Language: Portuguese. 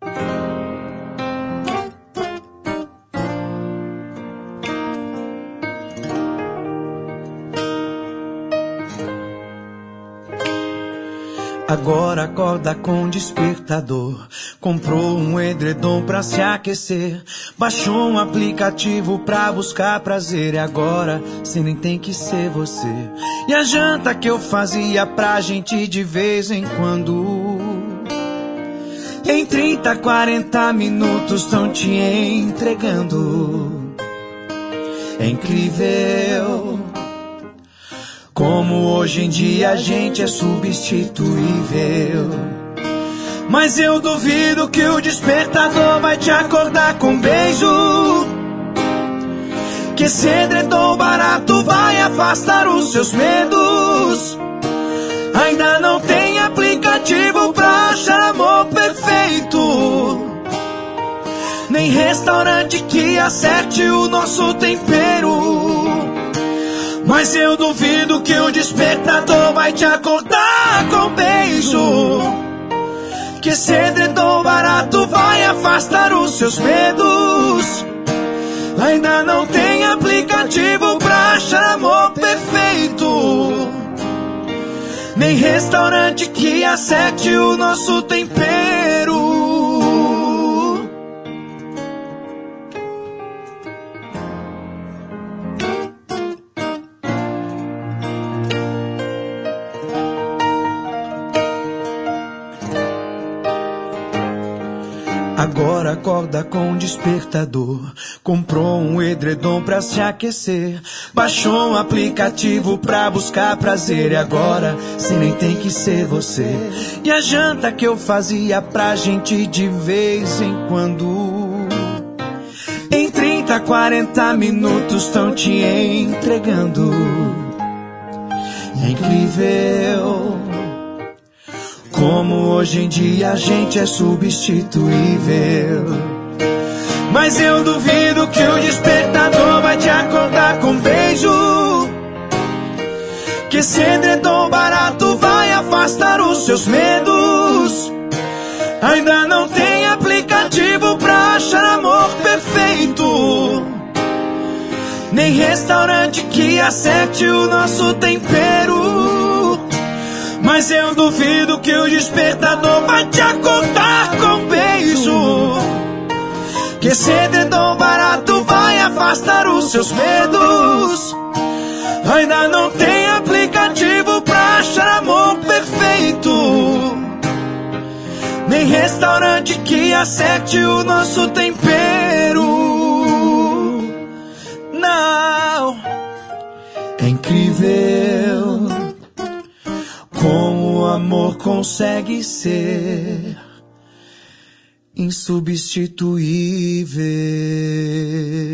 Agora acorda com despertador. Comprou um edredom pra se aquecer. Baixou um aplicativo pra buscar prazer. E agora cê nem tem que ser você. E a janta que eu fazia pra gente de vez em quando, em 30, 40 minutos tão te entregando. É incrível como hoje em dia a gente é substituível. Mas eu duvido que o despertador vai te acordar com beijo, que esse edredom barato vai afastar os seus medos. Ainda não tem aplicativo pra achar amor perfeito, nem restaurante que acerte o nosso tempero. Mas eu duvido que o despertador vai te acordar com beijo, que esse edredom barato vai afastar os seus medos. Ainda não tem aplicativo pra achar amor perfeito, nem restaurante que acerte o nosso tempero. Agora acorda com despertador. Comprou um edredom pra se aquecer. Baixou um aplicativo pra buscar prazer. E agora cê nem tem que ser você. E a janta que eu fazia pra gente de vez em quando, em 30, 40 minutos tão te entregando. É incrível como hoje em dia a gente é substituível. Mas eu duvido que o despertador vai te acordar com beijo, que esse edredom barato vai afastar os seus medos. Ainda não tem aplicativo pra achar amor perfeito, nem restaurante que acerte o nosso tempero. Mas eu duvido que o despertador vai te acordar com beijo, que esse edredom barato vai afastar os seus medos. Ainda não tem aplicativo pra achar amor perfeito, nem restaurante que acerte o nosso tempero. Não, é incrível como o amor consegue ser insubstituível.